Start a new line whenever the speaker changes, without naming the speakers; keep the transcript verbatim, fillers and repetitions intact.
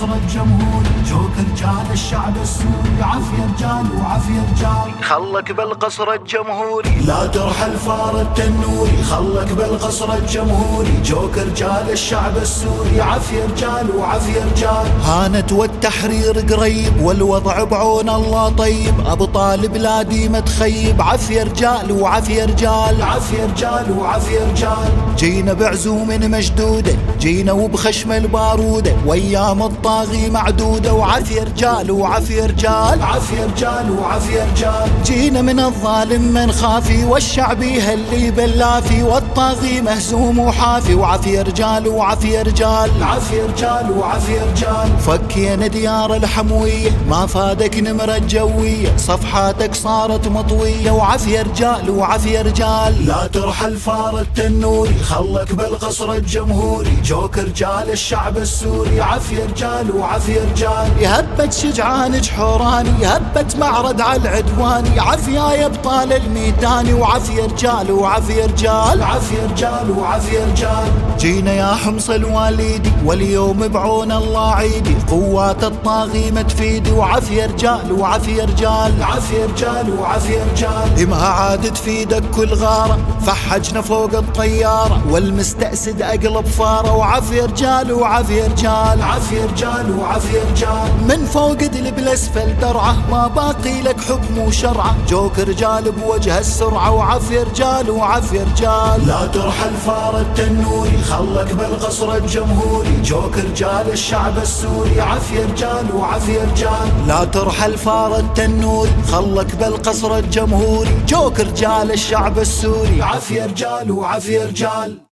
بالقصر الجمهوري، جوك رجال الشعب السوري، عافية رجال وعافية رجال.
خلك بالقصر الجمهوري
لا ترحل فار التنوري، خلك بالقصر الجمهوري، جوك رجال الشعب السوري، عافية رجال وعافية رجال.
هانت والتحرير قريب والوضع بعون الله طيب، ابطال بلادي ما تخيب، عافية رجال وعافية رجال.
عافية رجال وعافية رجال.
جينا بعزوم مشدودة، جينا وبخشم البارودة، وايام الطاغي معدودة، وعافية رجال وعافية رجال.
عافية رجال وعافية رجال.
جينا من الظالم من خافي، والشعب يهلي باللافي، والطاغي مهزوم وحافي، وعافية رجال وعافية رجال.
عافية رجال وعافية رجال.
فكينا ديار الحموية، ما فادك نمرة جوية، صفحاتك صارت مطوية، وعافية رجال وعافية رجال.
لا ترحل فار التنوري، خلك بالقصر الجمهوري، جوك رجال الشعب السوري، عافية رجال وعافية رجال.
يهبت شجعان جحوراني، يهبت معرض على العدواني، عافية يا ابطال الميداني، وعافية رجال وعافية رجال.
عافية رجال وعافية رجال.
جينا يا حمص الواليدي، واليوم بعون الله عيدي، قوات الطاغي ما تفيدي، وعافية رجال وعافية رجال.
عافية رجال وعافية رجال.
ما عاد تفيدك كل غارة، فحجنا فوق الطيارة، والمستأسد أقلب فارة، وعافية رجال وعافية رجال.
عافية رجال وعافية رجال.
من فوق دلب الأسفل درعة، ما باقي لك حكم وشرعة، جوك رجال بوجه السرعة، وعافية رجال وعافية رجال.
لا ترحل فار التنوري، خلك بالقصر الجمهوري، جوك رجال الشعب السوري، عافية رجال وعافية رجال.
لا ترحل فار التنوري، خلك بالقصر الجمهوري، جوك رجال الشعب السوري،
عافية رجال وعافية رجال.